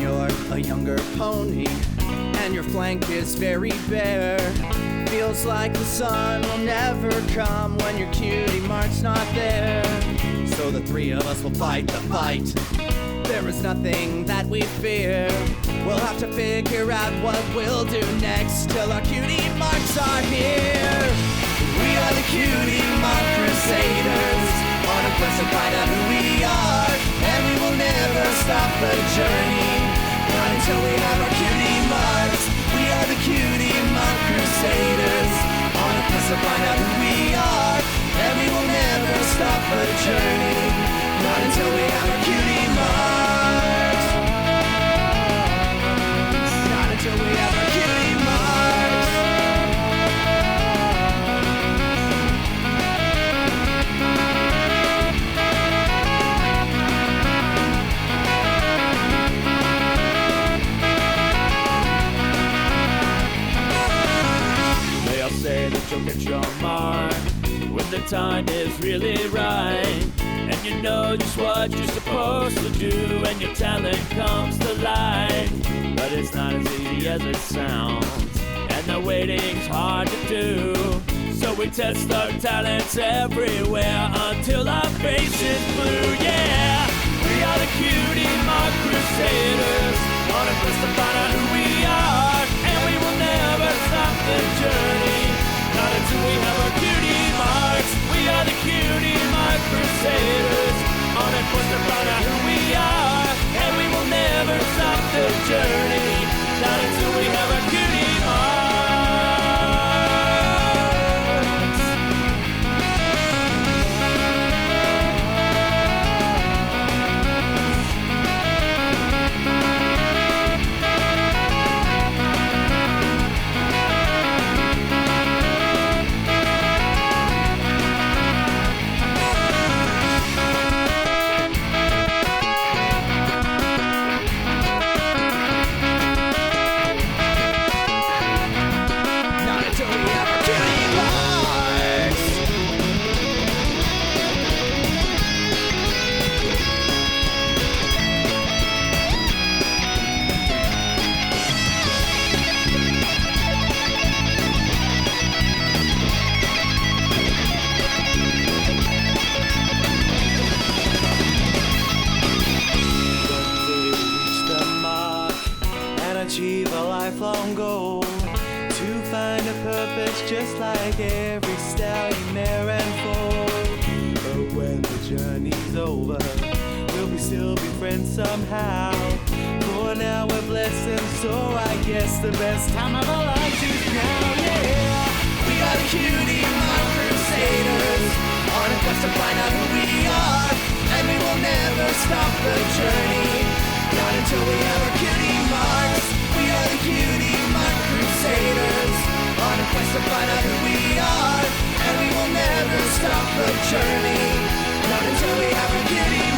you're a younger pony and your flank is very bare. Feels like the sun will never come when your cutie mark's not there. So the three of us will fight the fight. There is nothing that we fear. We'll have to figure out what we'll do next till our cutie marks are here. We are the Cutie Mark Crusaders, on a quest to find out who we are, and we will never stop the journey, not until we have our cutie marks. We are the Cutie Mark Crusaders, on a quest to find out who we are, and we will never stop the journey, not until we have our cutie marks. Not until we have our cutie marks. Say that you'll get your mark when the time is really right, and you know just what you're supposed to do when your talent comes to light. But it's not as easy as it sounds, and the waiting's hard to do. So we test our talents everywhere until our face is blue. Yeah, we are the Cutie Mark Crusaders, on a quest to find out who we are, and we will never stop the journey, not until we have our cutie marks. We are the Cutie Mark Crusaders, on a quest to find out who we are, and we will never stop the journey, not until we have our cutie marks. Achieve a lifelong goal, to find a purpose just like every stallion there and foal. But when the journey's over, will we still be friends somehow? For now we're blessed, so I guess the best time of our lives is now. Yeah, we are the Cutie Mark Crusaders, on a quest to find out who we are, and we will never stop the journey, not until we have our cutie marks. We are the Cutie Mark Crusaders, on a quest to find out who we are, and we will never stop the journey, not until we have our cutie